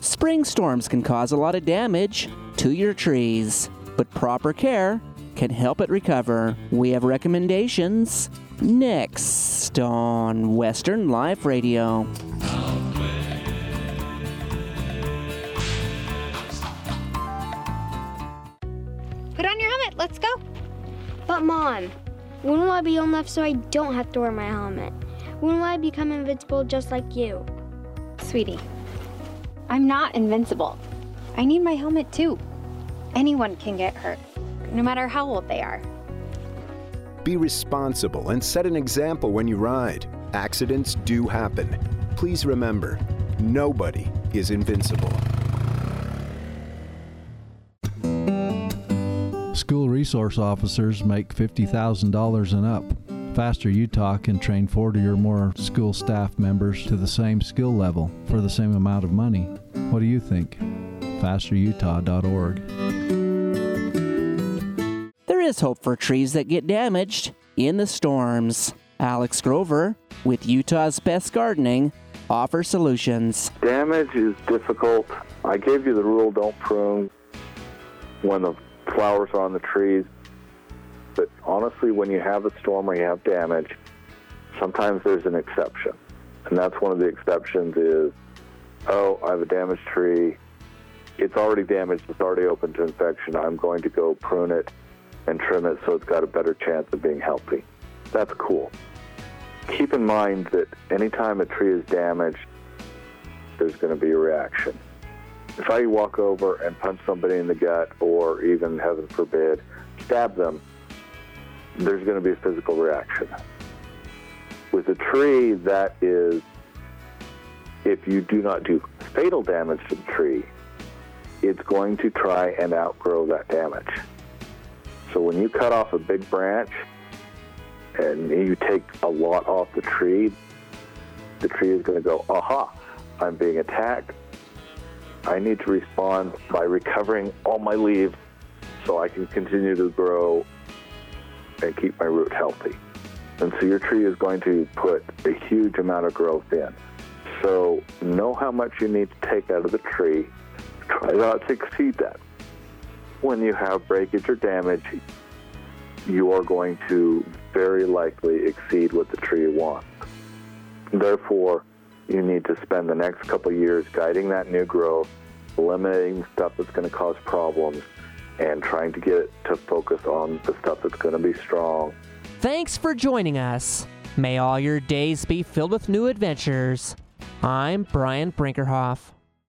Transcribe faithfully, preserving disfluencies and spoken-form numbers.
Spring storms can cause a lot of damage to your trees, but proper care can help it recover. We have recommendations next on Western Life Radio. Put on your helmet, let's go. But Mom, when will I be old enough so I don't have to wear my helmet? When will I become invincible just like you? Sweetie, I'm not invincible. I need my helmet too. Anyone can get hurt, no matter how old they are. Be responsible and set an example when you ride. Accidents do happen. Please remember, nobody is invincible. School resource officers make fifty thousand dollars and up. Faster Utah can train forty or more school staff members to the same skill level for the same amount of money. What do you think? faster utah dot org. There is hope for trees that get damaged in the storms. Alex Grover, with Utah's Best Gardening, offers solutions. Damage is difficult. I gave you the rule, don't prune when the flowers are on the trees. But honestly, when you have a storm or you have damage, sometimes there's an exception. And that's one of the exceptions is, oh, I have a damaged tree. It's already damaged. It's already open to infection. I'm going to go prune it and trim it so it's got a better chance of being healthy. That's cool. Keep in mind that anytime a tree is damaged, there's going to be a reaction. If I walk over and punch somebody in the gut or even, heaven forbid, stab them, there's going to be a physical reaction. With a tree, that is, if you do not do fatal damage to the tree, it's going to try and outgrow that damage. So when you cut off a big branch and you take a lot off the tree, the tree is going to go, aha, I'm being attacked. I need to respond by recovering all my leaves so I can continue to grow and keep my root healthy. And so your tree is going to put a huge amount of growth in. So know how much you need to take out of the tree. Try not to exceed that. When you have breakage or damage, you are going to very likely exceed what the tree wants. Therefore, you need to spend the next couple of years guiding that new growth, eliminating stuff that's going to cause problems, and trying to get it to focus on the stuff that's going to be strong. Thanks for joining us. May all your days be filled with new adventures. I'm Brian Brinkerhoff.